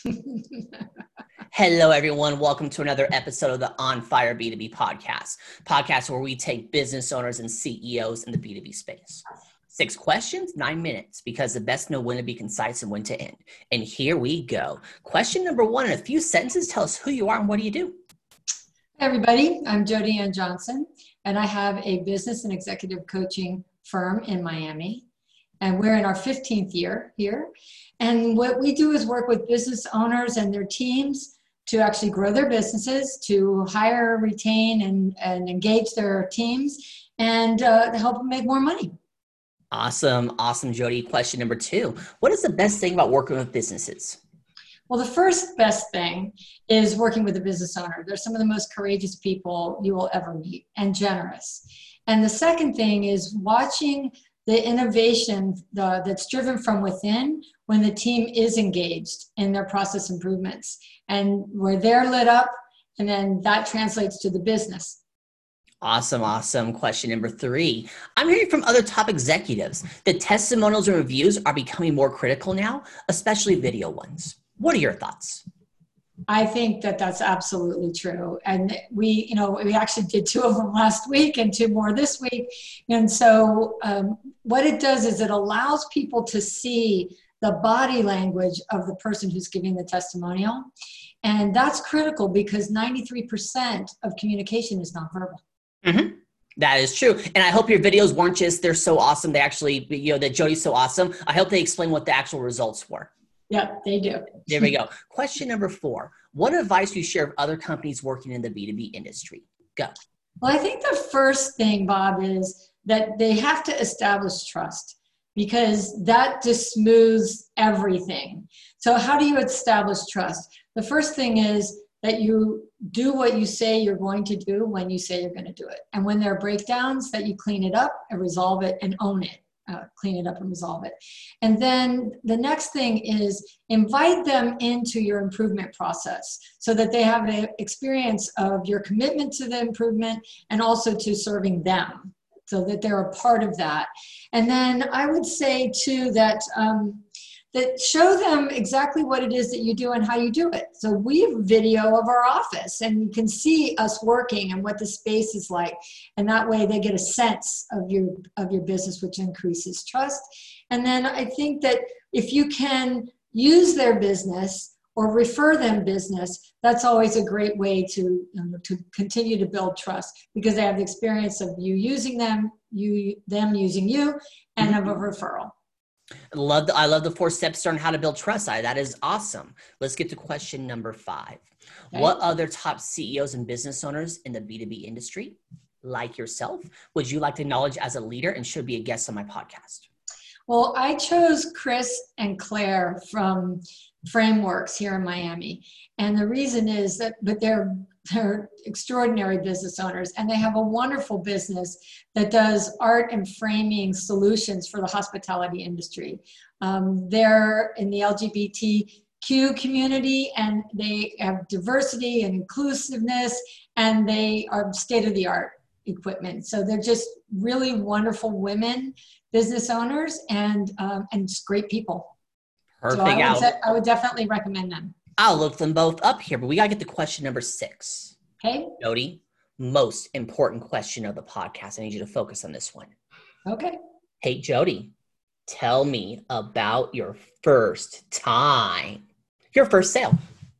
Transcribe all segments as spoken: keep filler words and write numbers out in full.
Hello, everyone. Welcome to another episode of the On Fire B two B podcast, podcast where we take business owners and C E Os in the B two B space. Six questions, nine minutes, because the best know when to be concise and when to end. And here we go. Question number one, in a few sentences, tell us who you are and what do you do? Hey everybody, I'm Jody Ann Johnson, and I have a business and executive coaching firm in Miami. And we're in our fifteenth year here. And what we do is work with business owners and their teams to actually grow their businesses, to hire, retain, and, and engage their teams, and uh, to help them make more money. Awesome. Awesome, Jody. Question number two. What is the best thing about working with businesses? Well, the first best thing is working with a business owner. They're some of the most courageous people you will ever meet and generous. And the second thing is watching the innovation the, that's driven from within when the team is engaged in their process improvements and where they're lit up, and then that translates to the business. Awesome, awesome. Question number three. I'm hearing from other top executives that testimonials and reviews are becoming more critical now, especially video ones. What are your thoughts? I think that that's absolutely true. And we, you know, we actually did two of them last week and two more this week. And so um, what it does is it allows people to see the body language of the person who's giving the testimonial. And that's critical because ninety-three percent of communication is nonverbal. Mm-hmm. That is true. And I hope your videos weren't just, they're so awesome. They actually, you know, that Jody's so awesome. I hope they explain what the actual results were. Yeah, they do. There we go. Question number four. What advice do you share of other companies working in the B two B industry? Go. Well, I think the first thing, Bob, is that they have to establish trust because that just smooths everything. So how do you establish trust? The first thing is that you do what you say you're going to do when you say you're going to do it. And when there are breakdowns, that you clean it up and resolve it and own it. Uh, clean it up and resolve it. And then the next thing is invite them into your improvement process so that they have an experience of your commitment to the improvement and also to serving them so that they're a part of that. And then I would say too that um, that show them exactly what it is that you do and how you do it. So we have video of our office and you can see us working and what the space is like. And that way they get a sense of your, of your business, which increases trust. And then I think that if you can use their business or refer them business, that's always a great way to, you know, to continue to build trust because they have the experience of you using them, you them using you, and of a referral. Love the, I love the four steps on how to build trust. I, that is awesome. Let's get to question number five. Okay. What other top C E Os and business owners in the B two B industry, like yourself, would you like to acknowledge as a leader and should be a guest on my podcast? Well, I chose Chris and Claire from Frameworks here in Miami. And the reason is that, but they're They're extraordinary business owners, and they have a wonderful business that does art and framing solutions for the hospitality industry. Um, they're in the L G B T Q community, and they have diversity and inclusiveness, and they are state-of-the-art equipment. So they're just really wonderful women business owners and um, and just great people. Perfect. So I would, say, I would definitely recommend them. I'll look them both up here, but we got to get to question number six. Okay. Jody, most important question of the podcast. I need you to focus on this one. Okay. Hey, Jody, tell me about your first time, your first sale.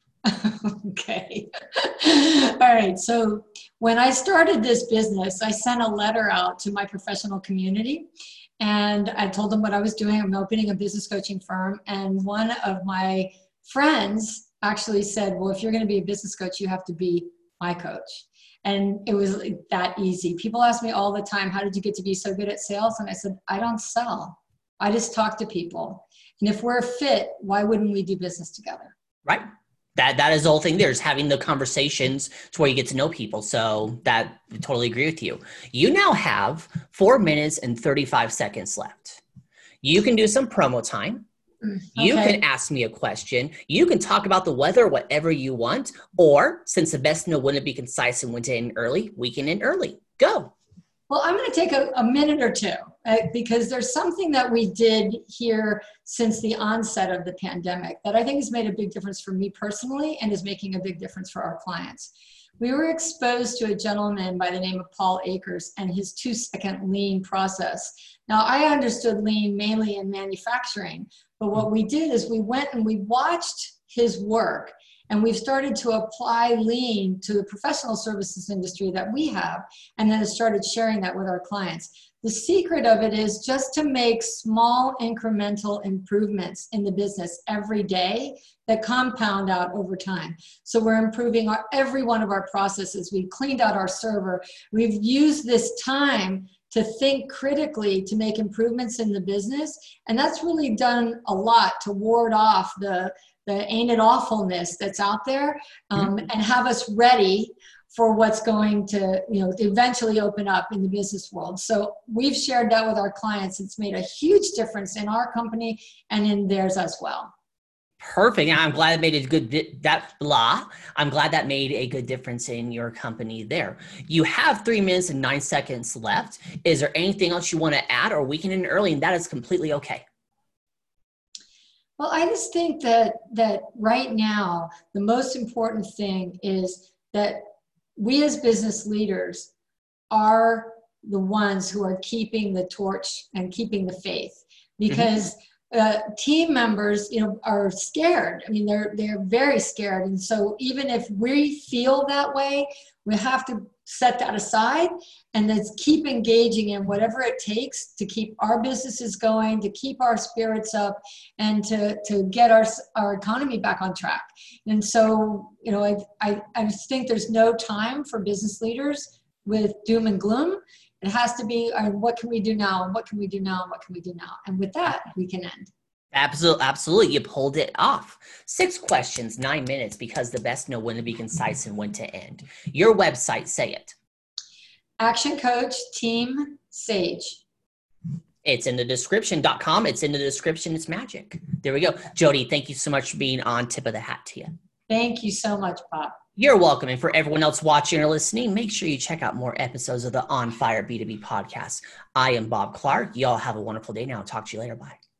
Okay. All right. So when I started this business, I sent a letter out to my professional community. And I told them what I was doing. I'm opening a business coaching firm. And one of my friends actually said, well, if you're going to be a business coach, you have to be my coach. And it was like that easy. People ask me all the time, how did you get to be so good at sales? And I said, I don't sell. I just talk to people. And if we're a fit, why wouldn't we do business together? Right. That that is the whole thing. There's having the conversations to where you get to know people. So that I totally agree with you. You now have four minutes and thirty-five seconds left. You can do some promo time. Okay. You can ask me a question. You can talk about the weather, whatever you want. Or since the best know when to be concise and when to end early, we can end early. Go. Well, I'm going to take a, a minute or two. uh, because there's something that we did here since the onset of the pandemic that I think has made a big difference for me personally and is making a big difference for our clients. We were exposed to a gentleman by the name of Paul Akers and his two-second lean process. Now, I understood lean mainly in manufacturing, but what we did is we went and we watched his work, and we've started to apply lean to the professional services industry that we have, and then started sharing that with our clients. The secret of it is just to make small incremental improvements in the business every day that compound out over time. So we're improving our, every one of our processes. We've cleaned out our server. We've used this time to think critically to make improvements in the business. And that's really done a lot to ward off the, the ain't it awfulness that's out there, um, mm-hmm. and have us ready for what's going to, you know, eventually open up in the business world. So we've shared that with our clients. It's made a huge difference in our company and in theirs as well. Perfect. I'm glad it made a good, that blah. I'm glad that made a good difference in your company there. You have three minutes and nine seconds left. Is there anything else you want to add, or we can end early and that is completely okay? Well, I just think that, that right now, the most important thing is that we as business leaders are the ones who are keeping the torch and keeping the faith, because mm-hmm. uh, team members, you know, are scared. I mean, they're they're very scared, and so even if we feel that way, we have to set that aside and let's keep engaging in whatever it takes to keep our businesses going, to keep our spirits up, and to, to get our, our economy back on track. And so, you know, I, I, I just think there's no time for business leaders with doom and gloom. It has to be, uh, what can we do now? And what can we do now? And what can we do now? And with that, we can end. Absolutely, absolutely. You pulled it off. Six questions, nine minutes, because the best know when to be concise and when to end. Your website, say it. Action Coach Team Sage. It's in the description dot com. It's in the description. It's magic. There we go. Jody, thank you so much for being on. Tip of the hat to you. Thank you so much, Bob. You're welcome. And for everyone else watching or listening, make sure you check out more episodes of the On Fire B two B podcast. I am Bob Clark. Y'all have a wonderful day now. Talk to you later. Bye.